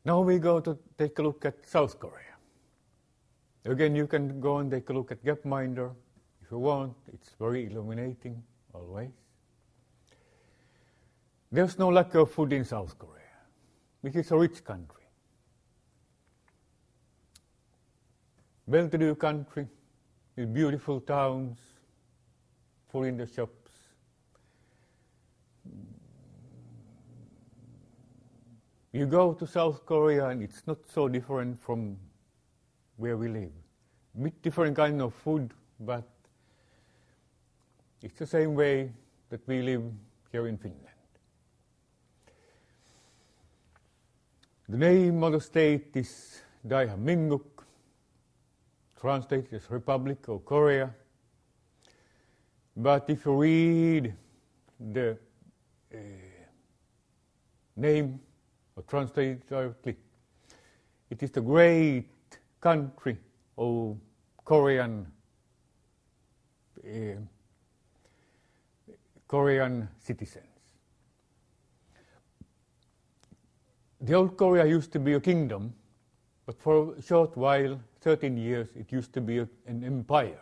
Now we go to take a look at South Korea. Again, you can go and take a look at Gapminder if you want. It's very illuminating, always. There's no lack of food in South Korea. It is a rich country. Well-to-do country with beautiful towns, full in the shops. You go to South Korea and it's not so different from where we live. A bit different kind of food, but it's the same way that we live here in Finland. The name of the state is Daihaminguk, translated as Republic of Korea. But if you read the name or translate it directly, it is the great country of Korean citizens. The old Korea used to be a kingdom, but for a short while, 13 years, it used to be an empire.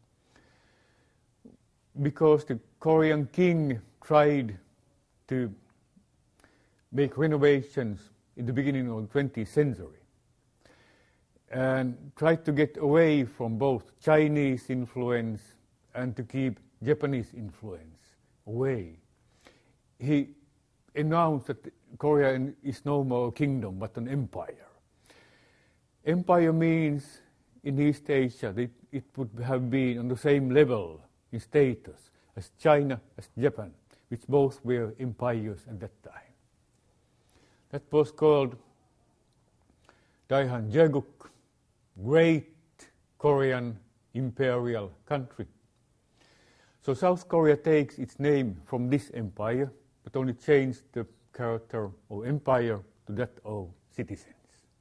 Because the Korean king tried to make renovations in the beginning of the 20th century and tried to get away from both Chinese influence and to keep Japanese influence away. He announced that Korea is no more a kingdom but an empire. Empire means in East Asia that it would have been on the same level in status as China, as Japan, which both were empires at that time. That was called Daihaminguk, Great Korean Imperial Country. So South Korea takes its name from this empire, but only changed the character of empire to that of citizens.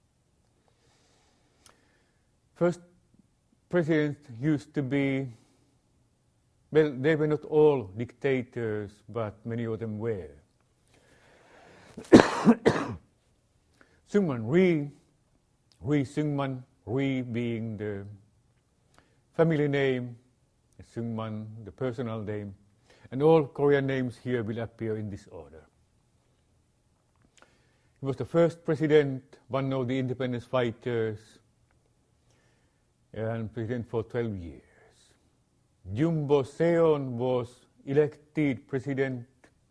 First president used to be, well, they were not all dictators, but many of them were. Syngman Rhee Syngman, Rhee being the family name, Syngman the personal name, and all Korean names here will appear in this order. He was the first president, one of the independence fighters, and president for 12 years. Jumbo Seon was elected president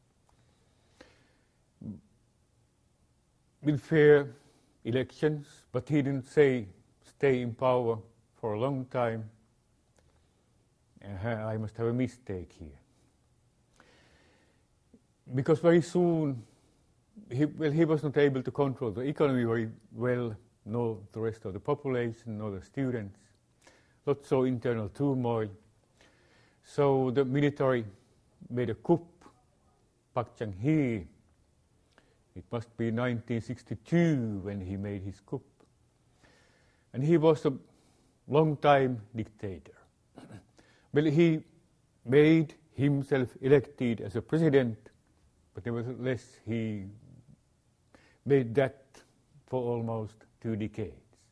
with fair elections, but he didn't stay in power for a long time. I must have a mistake here. Because very soon, he was not able to control the economy very well, nor the rest of the population, nor the students. Lots of internal turmoil. So the military made a coup, Park Chung-hee. It must be 1962 when he made his coup. And he was a long-time dictator. Well, he made himself elected as a president, but nevertheless he made that for almost 2 decades.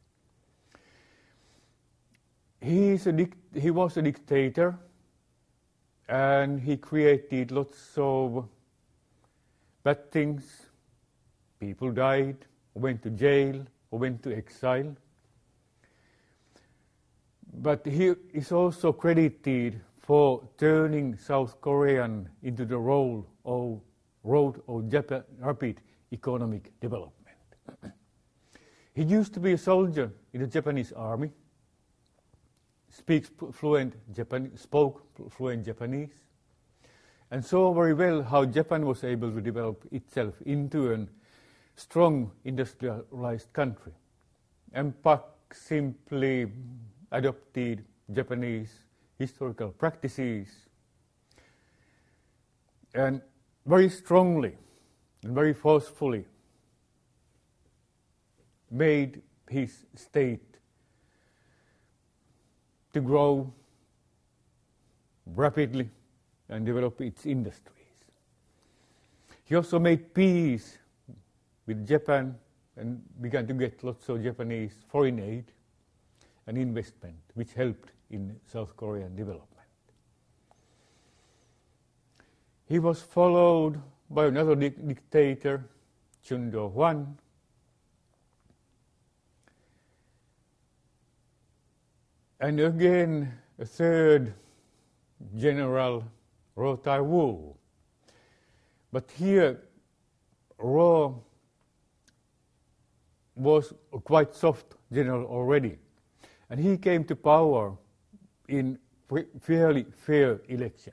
He was a dictator, and he created lots of bad things. People died, went to jail, or went to exile. But he is also credited for turning South Korea into the road of rapid economic development. He used to be a soldier in the Japanese army, spoke fluent Japanese, and saw very well how Japan was able to develop itself into a strong industrialized country. And Park simply adopted Japanese historical practices and very strongly and very forcefully made his state to grow rapidly and develop its industries. He also made peace with Japan and began to get lots of Japanese foreign aid and investment, which helped in South Korean development. He was followed by another dictator, Chun Do-hwan, and again a third general, Roh Tai-woo. But here, Roh was a quite soft general already, and he came to power in fairly fair elections.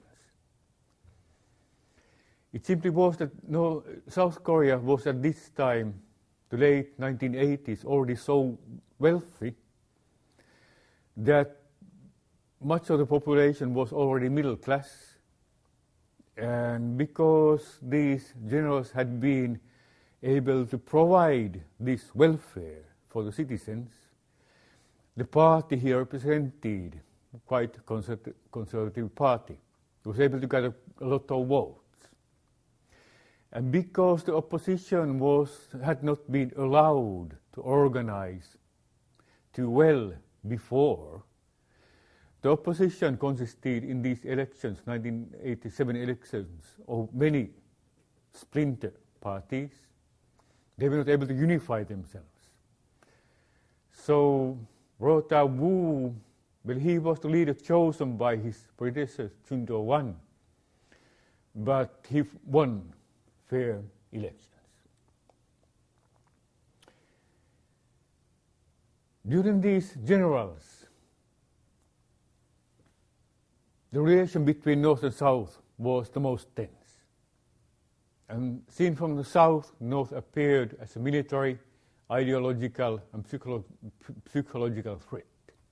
It simply was that South Korea was at this time, the late 1980s, already so wealthy that much of the population was already middle class, and because these generals had been able to provide this welfare for the citizens, the party he represented, quite conservative party, was able to get a lot of votes. And because the opposition had not been allowed to organize too well before, the opposition consisted in these elections, 1987 elections, of many splinter parties. They were not able to unify themselves. So Roh Tai-woo, well, he was the leader chosen by his predecessor, Chun Do-hwan, but he won fair elections. During these generals, the relation between North and South was the most tense. And seen from the South, North appeared as a military, ideological, and psychological threat.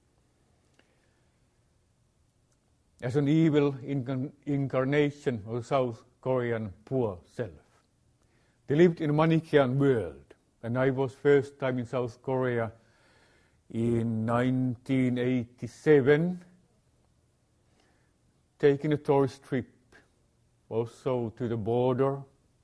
As an evil incarnation of the South Korean poor self. They lived in a Manichaean world, and I was first time in South Korea in 1987, taking a tourist trip also to the border.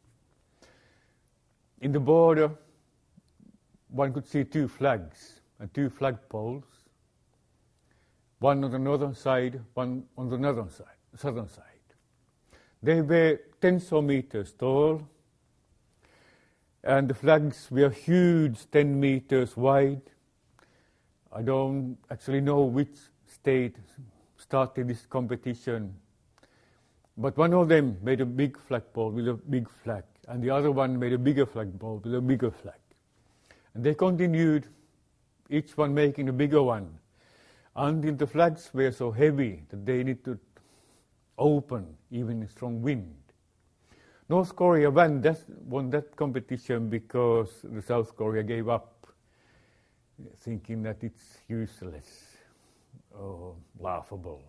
In the border, one could see two flags and two flagpoles, one on the northern side, one on the southern side. They were tens of meters tall, and the flags were huge, 10 meters wide. I don't actually know which state started this competition, but one of them made a big flagpole with a big flag, and the other one made a bigger flagpole with a bigger flag. And they continued, each one making a bigger one, until the flags were so heavy that they needed to open even in strong wind. North Korea won that competition because the South Korea gave up, thinking that it's useless or laughable.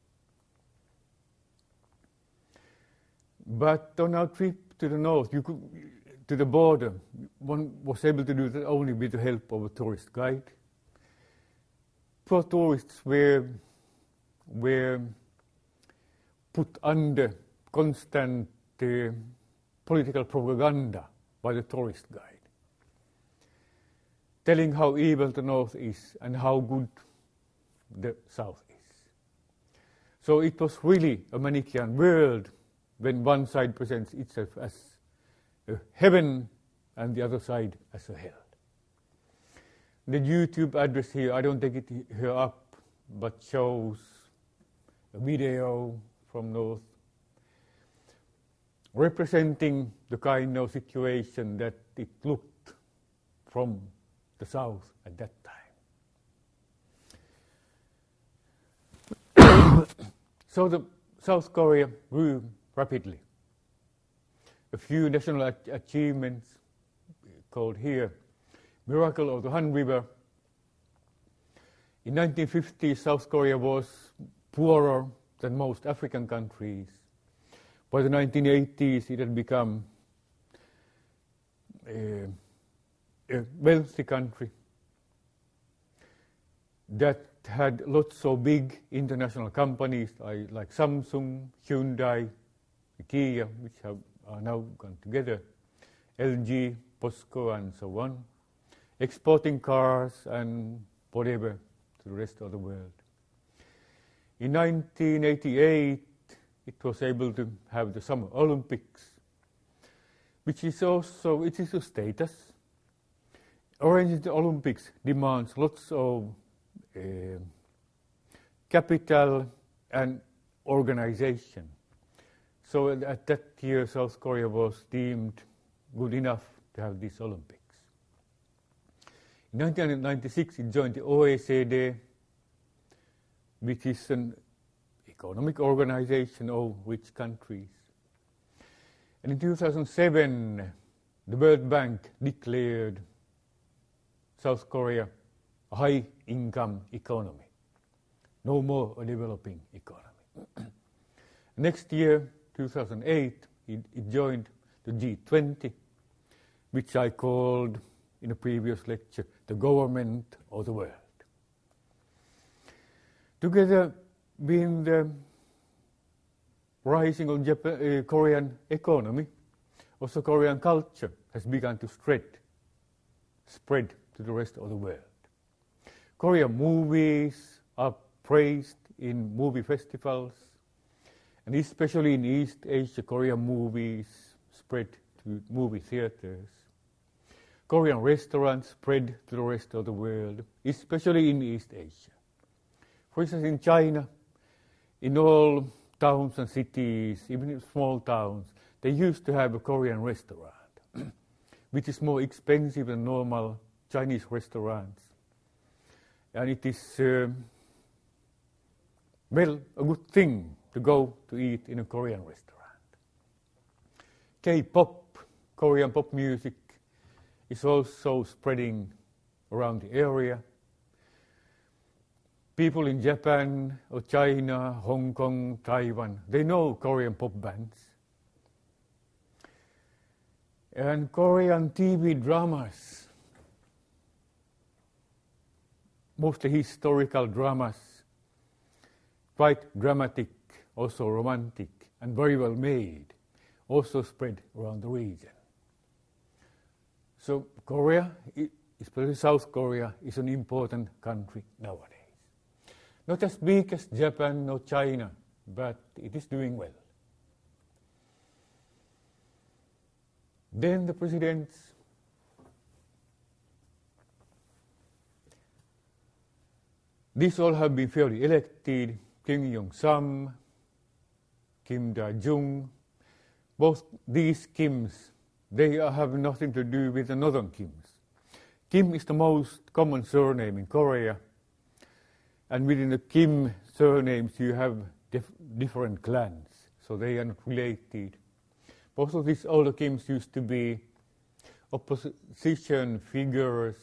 But on our trip to the north, to the border, one was able to do that only with the help of a tourist guide. Poor tourists were put under constant political propaganda by the tourist guide, telling how evil the North is and how good the South is. So it was really a Manichaean world when one side presents itself as a heaven and the other side as a hell. The YouTube address here, I don't take it here up, but shows a video from North representing the kind of situation that it looked from the South at that time. So the South Korea grew rapidly. A few national achievements called here Miracle of the Han River. In 1950, South Korea was poorer than most African countries. By the 1980s, it had become a wealthy country that had lots of big international companies like Samsung, Hyundai, IKEA, which are now gone together, LG, POSCO, and so on. exporting cars and whatever to the rest of the world. In 1988, it was able to have the Summer Olympics, which is also, it is a status. Arranging the Olympics demands lots of capital and organization. So at that year, South Korea was deemed good enough to have these Olympics. In 1996, it joined the OECD, which is an economic organization of rich countries. And in 2007, the World Bank declared South Korea a high-income economy, no more a developing economy. Next year, 2008, it joined the G20, which I called in a previous lecture the government of the world. Together with the rising of Korean economy, also Korean culture has begun to spread to the rest of the world. Korean movies are praised in movie festivals, and especially in East Asia, Korean movies spread to movie theaters. Korean restaurants spread to the rest of the world, especially in East Asia. For instance, in China, in all towns and cities, even in small towns, they used to have a Korean restaurant, which is more expensive than normal Chinese restaurants. And it is, a good thing to go to eat in a Korean restaurant. K-pop, Korean pop music, is also spreading around the area. People in Japan or China, Hong Kong, Taiwan, they know Korean pop bands. And Korean TV dramas, mostly historical dramas, quite dramatic, also romantic, and very well made, also spread around the region. So Korea, especially South Korea, is an important country nowadays. Not as big as Japan or China, but it is doing well. Then the presidents. These all have been fairly elected. Kim Young-sam, Kim Da-jung. Both these Kims, they have nothing to do with the northern Kims. Kim is the most common surname in Korea. And within the Kim surnames, you have different clans, so they are not related. Both of these older Kims used to be opposition figures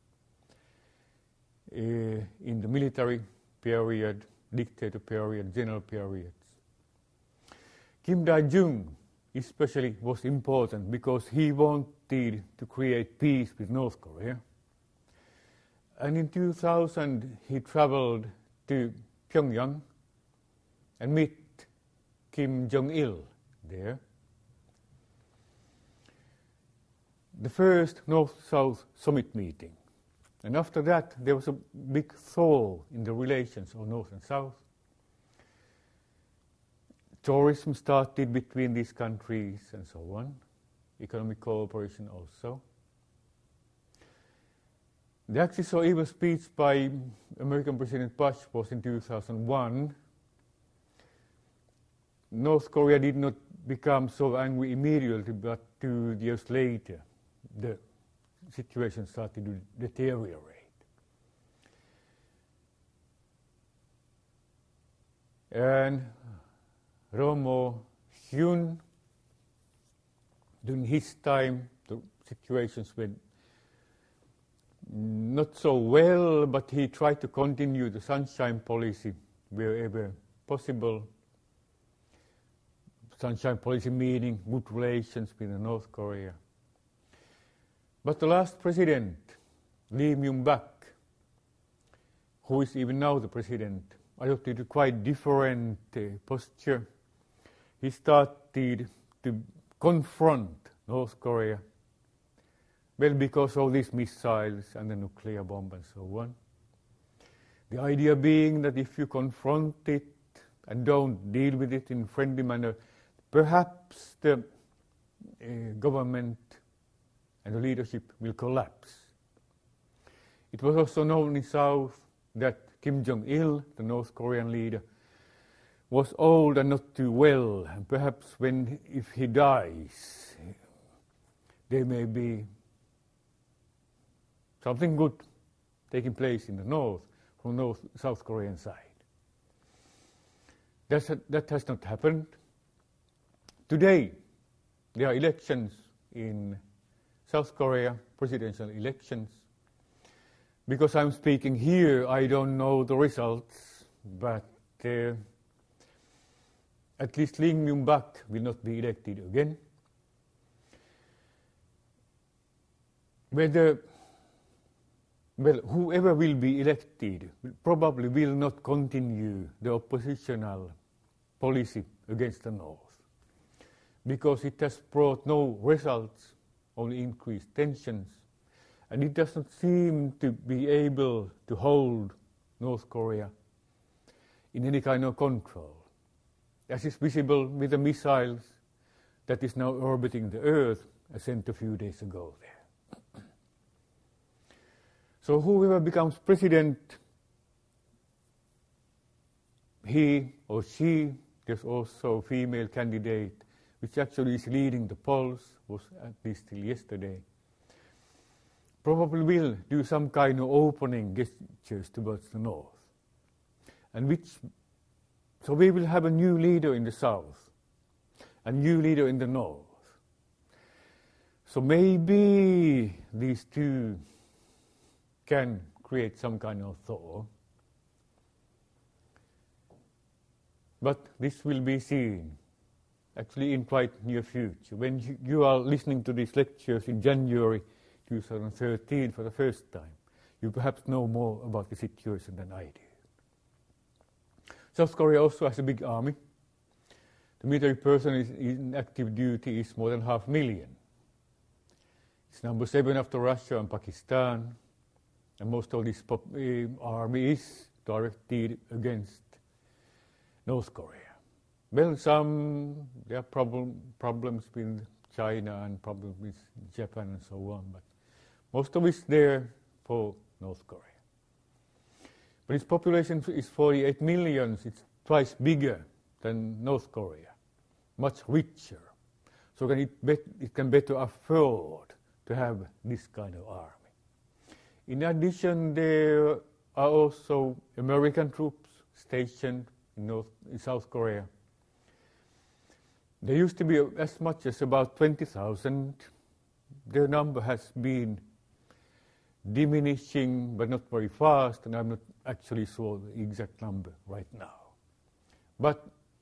in the military period, dictator period, general periods. Kim Da-jung especially was important because he wanted to create peace with North Korea. And in 2000, he traveled to Pyongyang and met Kim Jong-il there. The first North-South summit meeting. And after that, there was a big thaw in the relations of North and South. Tourism started between these countries and so on. Economic cooperation also. The Axis of Evil speech by American President Bush was in 2001. North Korea did not become so angry immediately, but 2 years later, the situation started to deteriorate. And Roh Moo-hyun, during his time, the situations went not so well, but he tried to continue the sunshine policy wherever possible. Sunshine policy meaning good relations with North Korea. But the last president, Lee Myung-bak, who is even now the president, adopted a quite different posture. He started to confront North Korea Well, because of these missiles and the nuclear bomb and so on. The idea being that if you confront it and don't deal with it in a friendly manner, perhaps the government and the leadership will collapse. It was also known in South that Kim Jong-il, the North Korean leader, was old and not too well, and perhaps if he dies, there may be something good taking place in the north, from South Korean side. That has not happened. Today, there are elections in South Korea, presidential elections. Because I'm speaking here, I don't know the results, but at least Lee Myung-bak will not be elected again. Whoever will be elected probably will not continue the oppositional policy against the North, because it has brought no results, only increased tensions, and it does not seem to be able to hold North Korea in any kind of control, as is visible with the missiles that is now orbiting the Earth, as sent a few days ago there. So whoever becomes president, he or she, there's also a female candidate, which actually is leading the polls, was at least till yesterday, probably will do some kind of opening gestures towards the North. So we will have a new leader in the South, a new leader in the North. So maybe these two can create some kind of thaw. But this will be seen actually in quite near future. When you are listening to these lectures in January 2013 for the first time, you perhaps know more about the situation than I do. South Korea also has a big army. The military person in active duty is more than 500,000. It's number 7 after Russia and Pakistan. And most of this army is directed against North Korea. Well, there are problems with China and problems with Japan and so on, but most of it's there for North Korea. But its population is 48 million. It's twice bigger than North Korea, much richer. So it can better afford to have this kind of army. In addition, there are also American troops stationed in South Korea. There used to be as much as about 20,000. Their number has been diminishing, but not very fast, and I'm not actually sure the exact number right now. But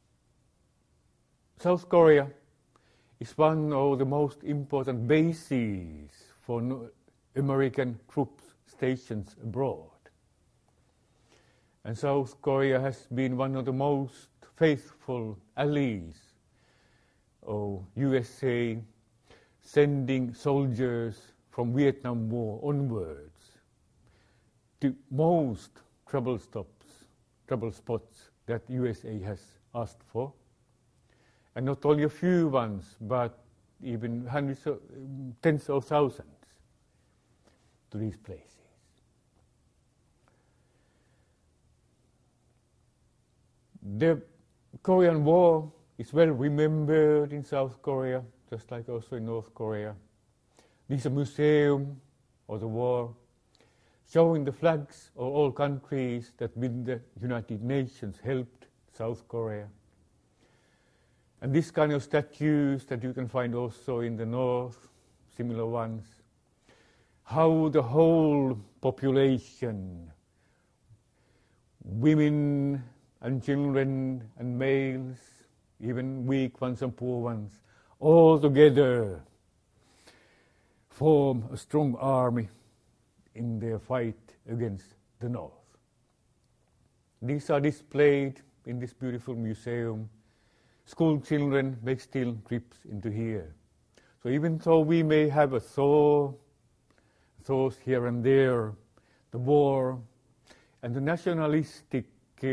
South Korea is one of the most important bases for American troops stations abroad. And South Korea has been one of the most faithful allies of USA, sending soldiers from Vietnam War onwards to most trouble spots that USA has asked for. And not only a few ones, but even tens of thousands to these places. The Korean War is well remembered in South Korea, just like also in North Korea. There's a museum of the war showing the flags of all countries that with the United Nations helped South Korea. And this kind of statues that you can find also in the north, similar ones, how the whole population, women and children and males, even weak ones and poor ones, all together form a strong army in their fight against the North. These are displayed in this beautiful museum. School children make still trips into here. So even though we may have a thaw thoughts here and there, the war, and the nationalistic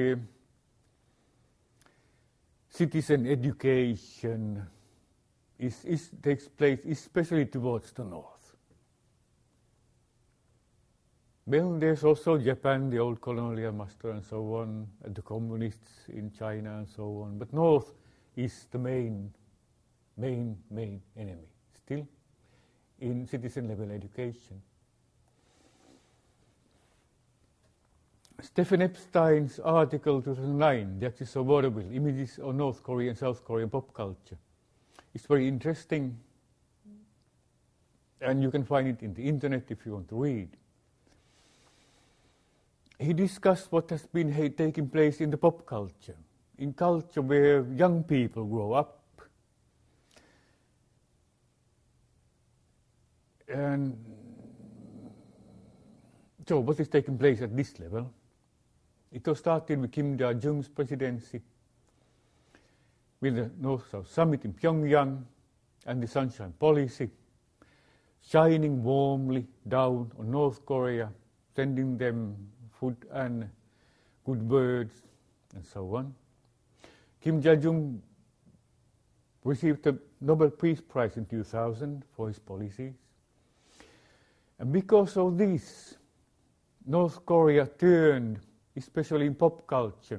citizen education takes place especially towards the north. Well, there's also Japan, the old colonial master and so on, and the communists in China and so on, but north is the main enemy, still, in citizen level education. Stephen Epstein's article 2009, The Axis of Vaudeville, Images of North Korean and South Korean Pop Culture, is very interesting, and you can find it in the internet if you want to read. He discussed what has been taking place in the pop culture, in culture where young people grow up. And so what is taking place at this level? It was started with Kim Dae-jung's presidency, with the North-South Summit in Pyongyang and the Sunshine Policy, shining warmly down on North Korea, sending them food and good words and so on. Kim Dae-jung received the Nobel Peace Prize in 2000 for his policies. And because of this, North Korea turned, especially in pop culture,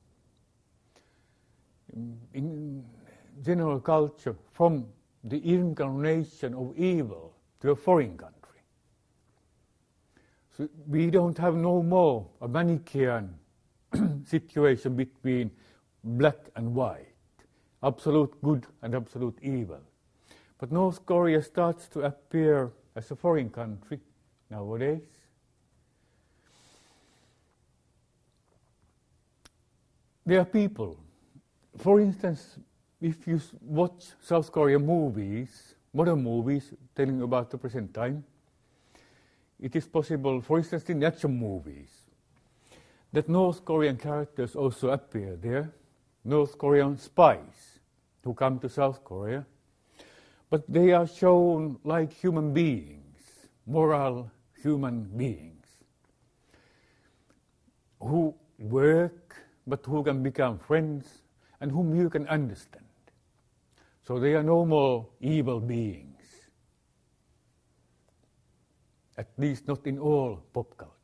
in general culture, from the incarnation of evil to a foreign country. So we don't have no more a Manichaean situation between black and white, absolute good and absolute evil. But North Korea starts to appear as a foreign country nowadays. There are people, for instance, if you watch South Korean movies, modern movies telling about the present time, it is possible, for instance, in action movies, that North Korean characters also appear there, North Korean spies who come to South Korea, but they are shown like human beings, moral human beings, who work, but who can become friends, and whom you can understand. So they are no more evil beings, at least not in all pop culture.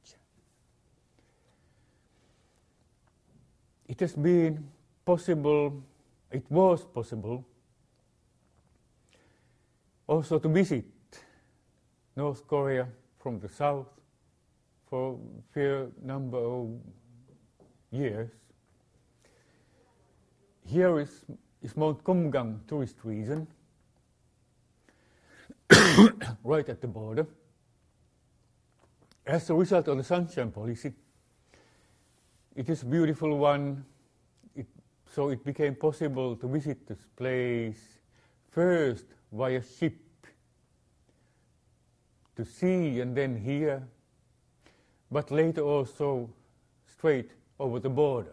It has been possible, it was possible, also to visit North Korea from the south for a fair number of years. Here is Mount Kumgang tourist region, right at the border. As a result of the Sunshine Policy, it is a beautiful one, so it became possible to visit this place first via ship to see and then hear, but later also straight over the border.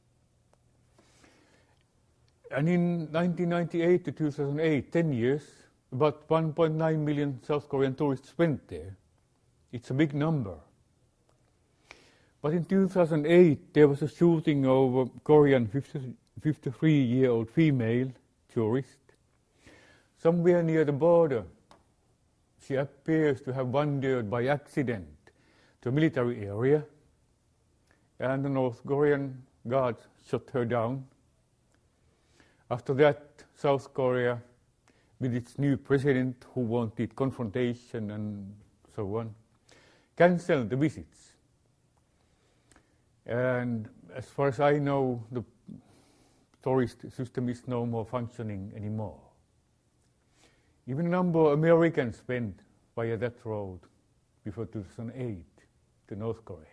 And in 1998 to 2008, 10 years, about 1.9 million South Korean tourists went there. It's a big number. But in 2008, there was a shooting of a Korean 53-year-old female tourist. Somewhere near the border, she appears to have wandered by accident to a military area, and the North Korean guards shot her down. After that, South Korea, with its new president who wanted confrontation and so on, cancelled the visits. And as far as I know, the tourist system is no more functioning anymore. Even a number of Americans went via that road before 2008 to North Korea.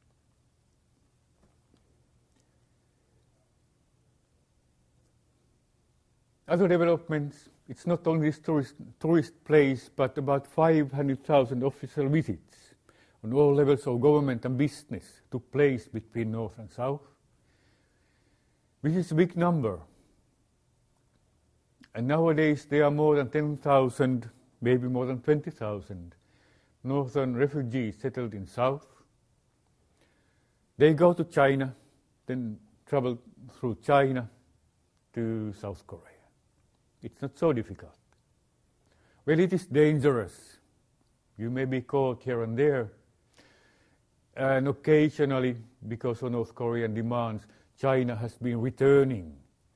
Other developments, it's not only this tourist place, but about 500,000 official visits on all levels of government and business took place between North and South, which is a big number. And nowadays there are more than 10,000, maybe more than 20,000 northern refugees settled in south. They go to China, then travel through China to South Korea. It's not so difficult. Well, it is dangerous. You may be caught here and there. And occasionally, because of North Korean demands, China has been returning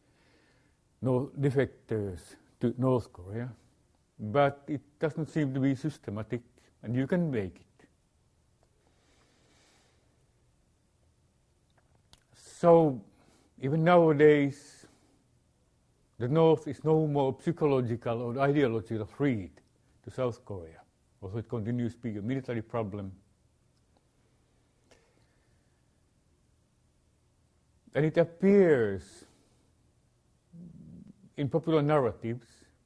defectors to North Korea. But it doesn't seem to be systematic, and you can make it. So, even nowadays, the North is no more psychological or ideological threat to South Korea. Also, it continues to be a military problem. And it appears in popular narratives,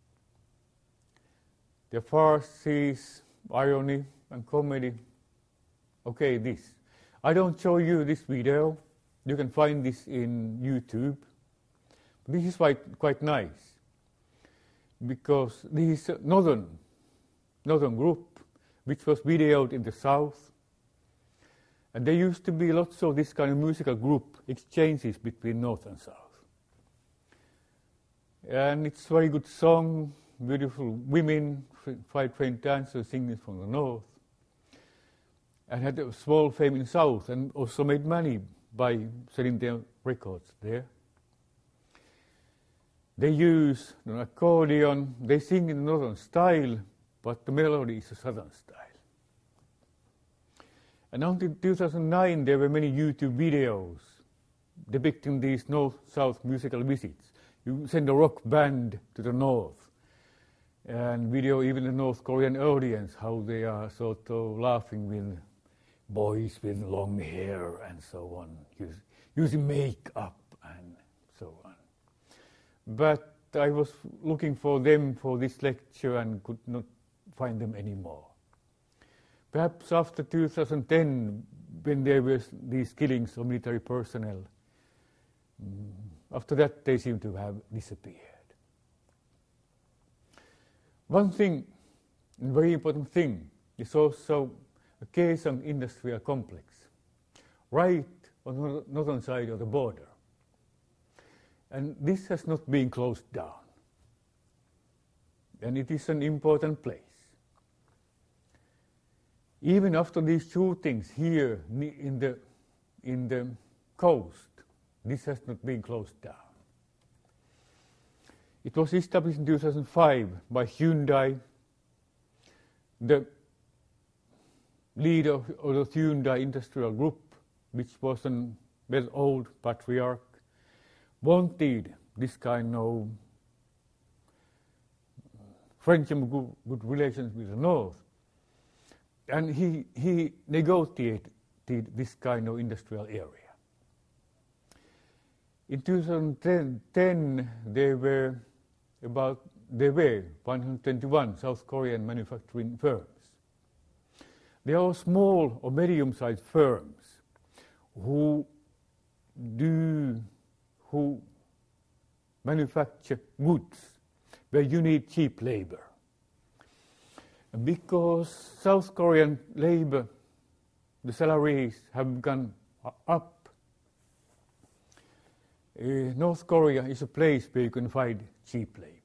the farces, irony, and comedy. Okay, this. I don't show you this video. You can find this in YouTube. This is quite nice, because this is a northern group, which was videoed in the south. And there used to be lots of this kind of musical group exchanges between north and south. And it's a very good song, beautiful women, five trained dancers singing from the north. And had a small fame in south, and also made money by selling their records there. They use an accordion, they sing in the northern style, but the melody is a southern style. And until 2009, there were many YouTube videos depicting these north-south musical visits. You send a rock band to the north and video even the North Korean audience, how they are sort of laughing with boys with long hair and so on, using makeup and so on. But I was looking for them for this lecture and could not find them anymore. Perhaps after 2010, when there were these killings of military personnel, after that they seem to have disappeared. One thing, a very important thing, is also a Kaesong industrial complex, right on the northern side of the border. And this has not been closed down. And it is an important place. Even after these shootings here in the coast, this has not been closed down. It was established in 2005 by Hyundai. The leader of the Hyundai Industrial Group, which was a well old patriarch, wanted this kind of friendship, good relations with the North. And he negotiated this kind of industrial area. In 2010, there were 121 South Korean manufacturing firms. They are small or medium-sized firms who manufacture goods where you need cheap labor. Because South Korean labor, the salaries have gone up, North Korea is a place where you can find cheap labor.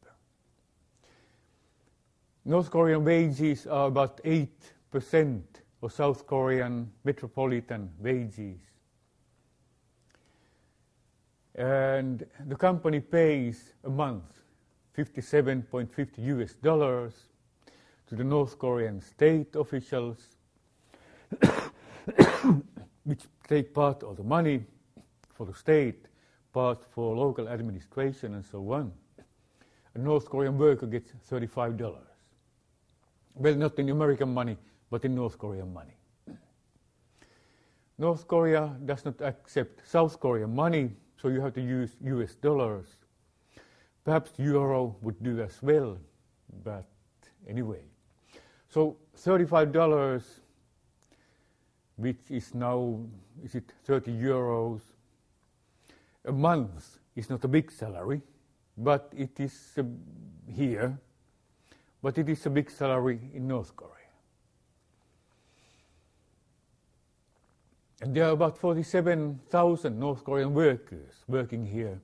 North Korean wages are about 8% of South Korean metropolitan wages. And the company pays a month $57.50 to the North Korean state officials, which take part of the money for the state, part for local administration and so on. A North Korean worker gets $35. Well, not in American money, but in North Korean money. North Korea does not accept South Korean money, so you have to use US dollars. Perhaps euro would do as well, but anyway. So $35, which is now, is it 30 euros a month, is not a big salary, but it is here, but it is a big salary in North Korea. And there are about 47,000 North Korean workers working here,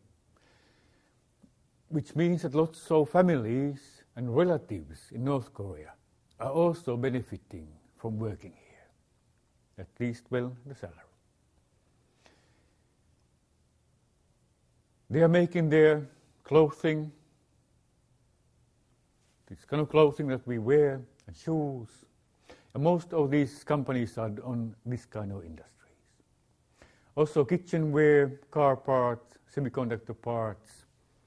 which means that lots of families and relatives in North Korea are also benefiting from working here, at least, well, the salary. They are making their clothing, this kind of clothing that we wear, and shoes. And most of these companies are on this kind of industries. Also kitchenware, car parts, semiconductor parts,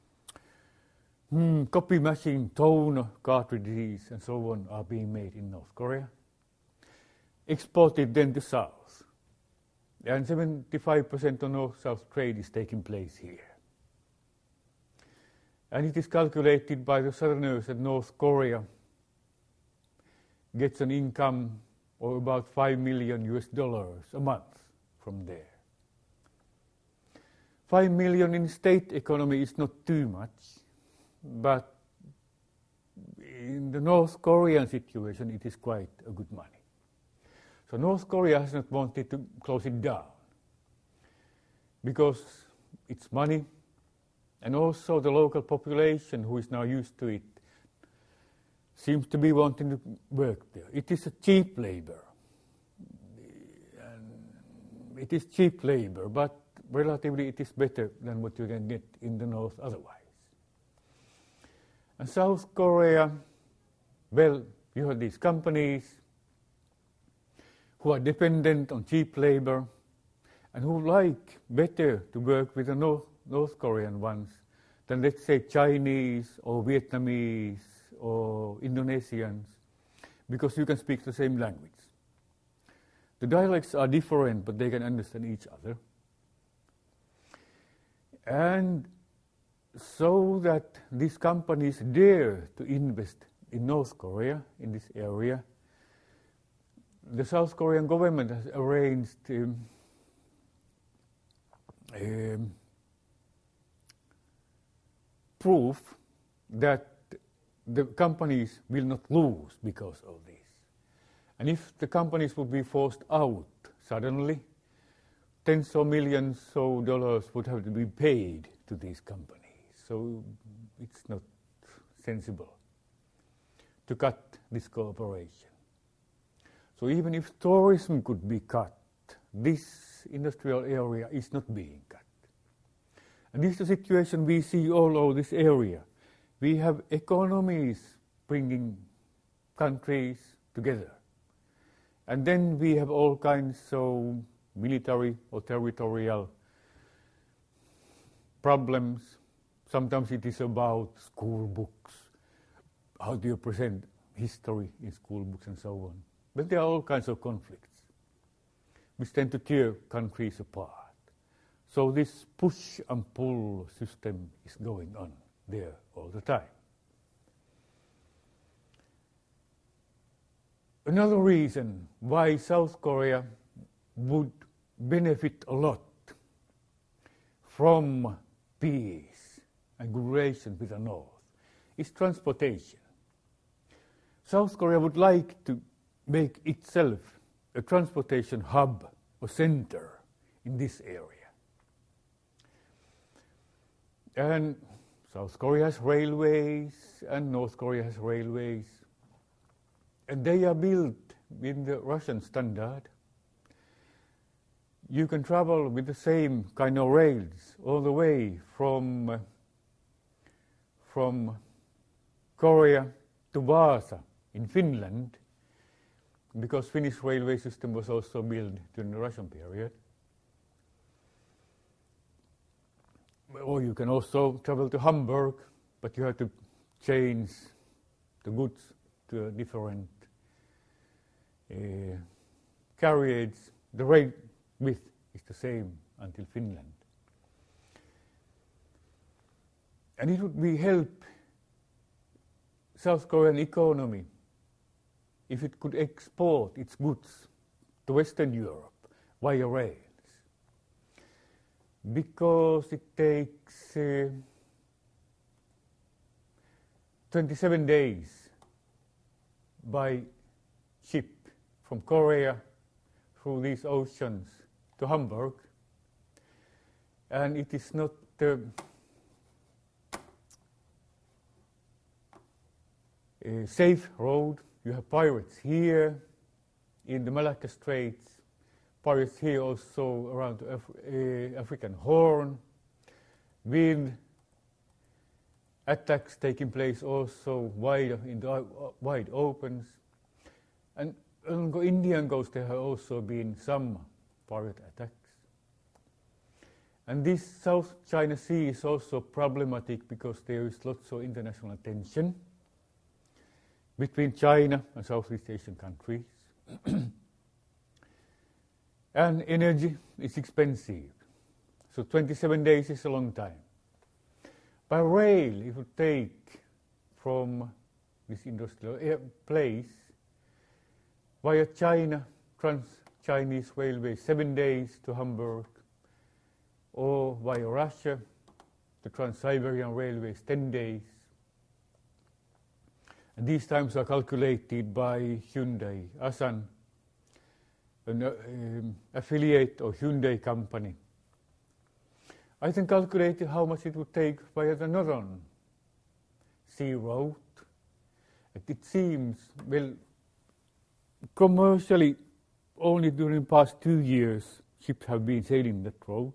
copy machine, toner, cartridges, and so on are being made in North Korea, exported then to South. And 75% of North-South trade is taking place here. And it is calculated by the Southerners that North Korea gets an income of about $5 million a month from there. 5 million in state economy is not too much, but in the North Korean situation it is quite a good money. So North Korea has not wanted to close it down because it's money, and also the local population who is now used to it seems to be wanting to work there. It is a cheap labor. And it is cheap labor, but relatively it is better than what you can get in the North otherwise. And South Korea, well, you have these companies who are dependent on cheap labor and who like better to work with the North Korean ones than, let's say, Chinese or Vietnamese or Indonesians, because you can speak the same language. The dialects are different, but they can understand each other. And so that these companies dare to invest in North Korea, in this area, the South Korean government has arranged proof that the companies will not lose because of this. And if the companies would be forced out suddenly, tens of millions of dollars would have to be paid to these companies. So it's not sensible to cut this cooperation. So even if tourism could be cut, this industrial area is not being cut. And this is the situation we see all over this area. We have economies bringing countries together. And then we have all kinds of military or territorial problems. Sometimes it is about school books. How do you present history in school books and so on? But there are all kinds of conflicts which tend to tear countries apart. So this push and pull system is going on there all the time. Another reason why South Korea would benefit a lot from peace and good relations with the North is transportation. South Korea would like to make itself a transportation hub or center in this area. And South Korea has railways and North Korea has railways. And they are built in the Russian standard. You can travel with the same kind of rails all the way from Korea to Vaasa in Finland, because Finnish railway system was also built during the Russian period. Or you can also travel to Hamburg, but you have to change the goods to a different carriage. The rail width is the same until Finland. And it would be help South Korean economy if it could export its goods to Western Europe via rails. Because it takes 27 days by ship from Korea through these oceans to Hamburg, and it is not a safe road. You have pirates here in the Malacca Straits, pirates here also around the African Horn, with attacks taking place also in the wide opens. And along the Indian coast there have also been some pirate attacks. And this South China Sea is also problematic because there is lots of international tension between China and Southeast Asian countries. And energy is expensive. So 27 days is a long time. By rail, it would take from this industrial place via China, Trans-Chinese Railway, 7 days to Hamburg, or via Russia, the Trans-Siberian Railways, 10 days. And these times are calculated by Hyundai Asan, an affiliate of Hyundai company. I then calculated how much it would take via the Northern Sea route. It seems, well, commercially, only during the past 2 years, ships have been sailing that route.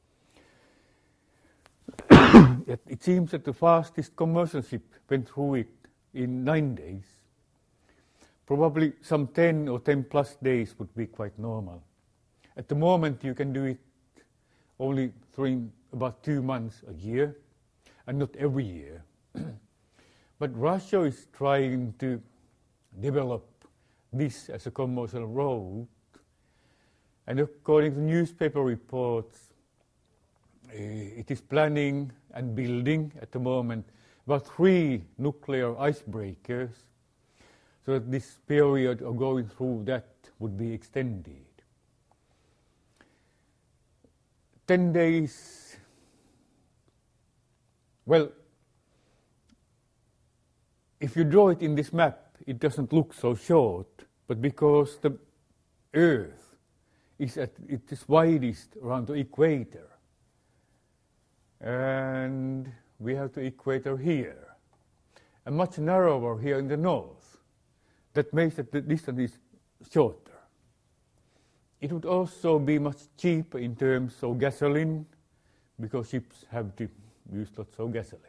It seems that the fastest commercial ship went through it in 9 days. Probably some 10 or 10 plus days would be quite normal. At the moment, you can do it only during about 2 months a year, and not every year. But Russia is trying to develop this as a commercial road, and according to newspaper reports, it is planning and building at the moment about 3 nuclear icebreakers, so that this period of going through that would be extended. 10 days, well, if you draw it in this map, it doesn't look so short, but because the Earth is at its widest around the equator, and we have the equator here, and much narrower here in the north. That makes that the distance is shorter. It would also be much cheaper in terms of gasoline, because ships have to use lots of gasoline.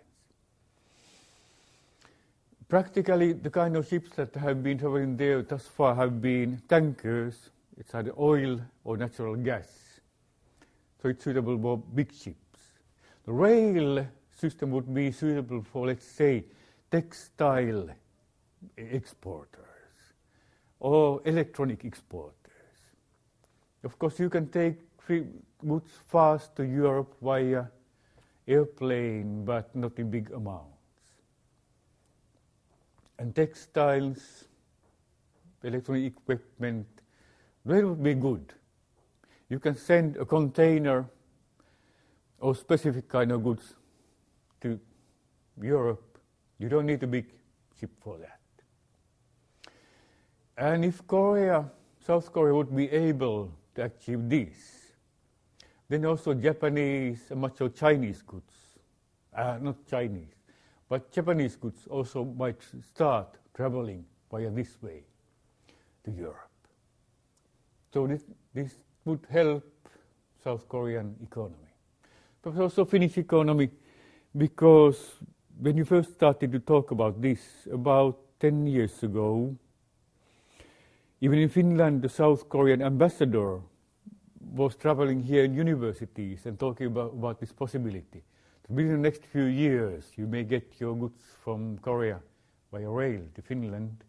Practically, the kind of ships that have been traveling there thus far have been tankers. It's either oil or natural gas. So it's suitable for big ships. The rail system would be suitable for, let's say, textile exporters or electronic exporters. Of course, you can take goods fast to Europe via airplane, but not in big amounts. And textiles, electronic equipment, they would be good. You can send a container or specific kind of goods to Europe. You don't need a big ship for that. And if South Korea would be able to achieve this, then also Japanese and much of Chinese goods, not Chinese, but Japanese goods also might start traveling via this way to Europe. So this would help South Korean economy. But also Finnish economy, because when you first started to talk about this, about 10 years ago, even in Finland, the South Korean ambassador was traveling here in universities and talking about this possibility. Within the next few years, you may get your goods from Korea by rail to Finland.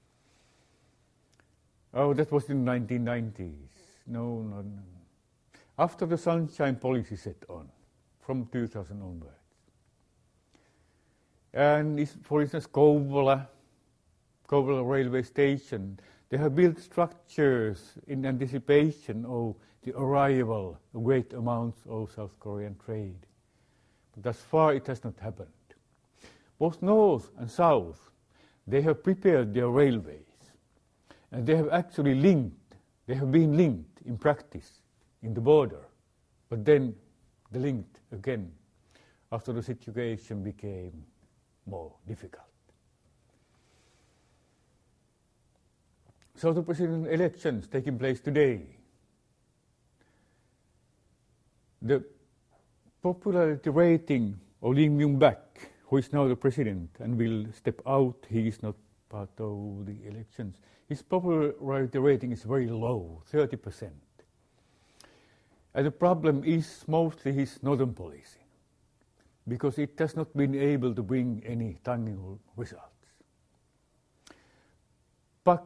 Oh, that was in the 1990s. No. After the Sunshine Policy set on, from 2000 onwards. And for instance, Kouvola railway station, they have built structures in anticipation of the arrival of great amounts of South Korean trade. But thus far it has not happened. Both north and south, they have prepared their railways. And they have actually been linked in practice in the border. But then they linked again after the situation became more difficult. So the president elections taking place today, the popularity rating of Lee Myung-bak, who is now the president and will step out, he is not part of the elections, his popularity rating is very low, 30%. And the problem is mostly his northern policy, because it has not been able to bring any tangible results. Park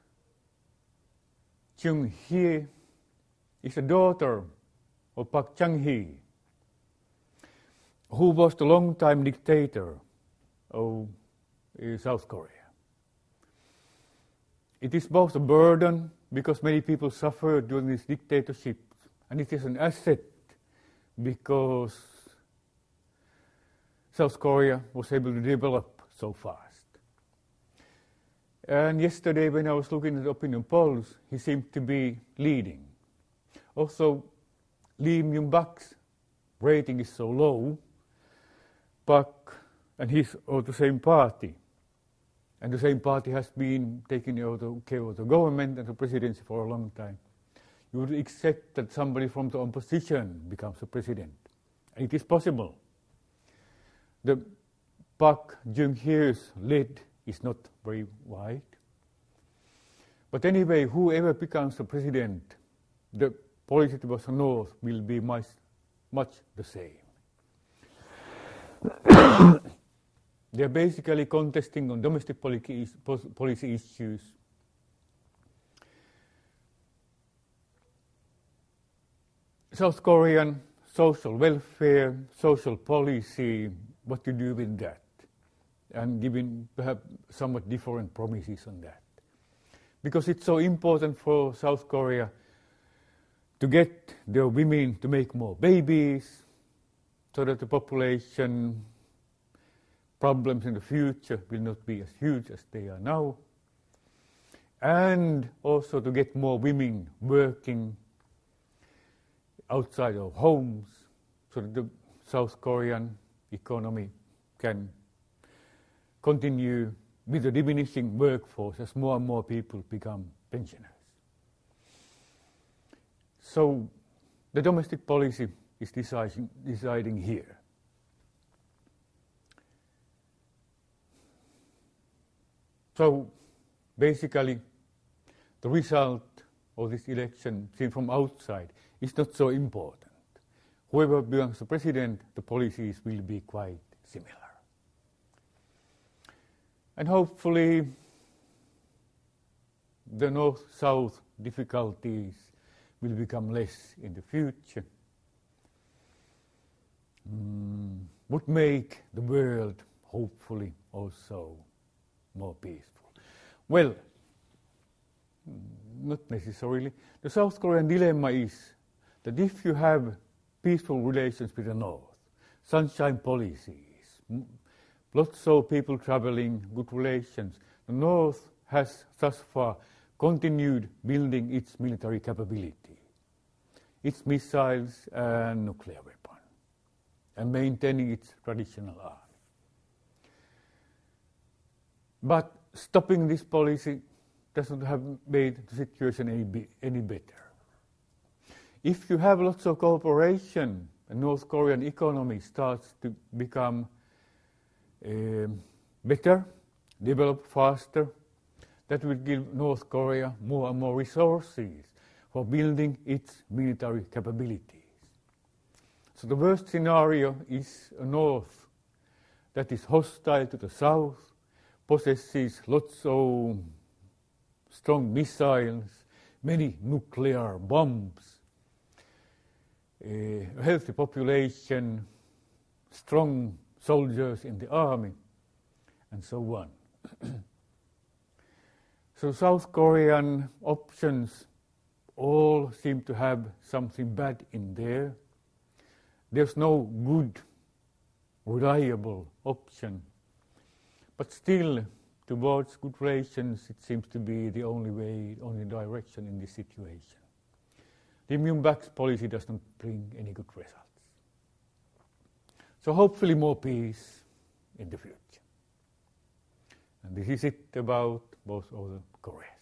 Chung-hee is a daughter of Park Chung-hee, who was the long-time dictator of South Korea. It is both a burden, because many people suffered during this dictatorship, and it is an asset, because South Korea was able to develop so fast. And yesterday, when I was looking at the opinion polls, he seemed to be leading. Also, Lee Myung-bak's rating is so low, Park and he's of the same party. And the same party has been taking care of the government and the presidency for a long time. You would accept that somebody from the opposition becomes the president. And it is possible. The Park Chung-hee's lead is not very wide. But anyway, whoever becomes the president, the policy towards the north will be much the same. They are basically contesting on domestic policy issues. South Korean social welfare, social policy, what to do with that, and giving perhaps somewhat different promises on that. Because it's so important for South Korea to get their women to make more babies, so that the population problems in the future will not be as huge as they are now, and also to get more women working outside of homes, so that the South Korean economy can continue with a diminishing workforce as more and more people become pensioners. So the domestic policy is deciding here. So basically, the result of this election, seen from outside, is not so important. Whoever becomes the president, the policies will be quite similar. And hopefully, the North-South difficulties will become less in the future. Would make the world, hopefully, also more peaceful. Well, not necessarily. The South Korean dilemma is that if you have peaceful relations with the North, sunshine policies, lots of people traveling, good relations, the North has thus far continued building its military capability, its missiles and nuclear weapons, and maintaining its traditional army. But stopping this policy doesn't have made the situation any better. If you have lots of cooperation, the North Korean economy starts to become better, develop faster, that will give North Korea more and more resources for building its military capabilities. So the worst scenario is a North that is hostile to the South, possesses lots of strong missiles, many nuclear bombs, a healthy population, strong soldiers in the army, and so on. So South Korean options all seem to have something bad in there. There's no good, reliable option. But still, towards good relations, it seems to be the only way, only direction in this situation. the Myeonbak's policy does not bring any good results. So hopefully more peace in the future. And this is it about both of the Korea.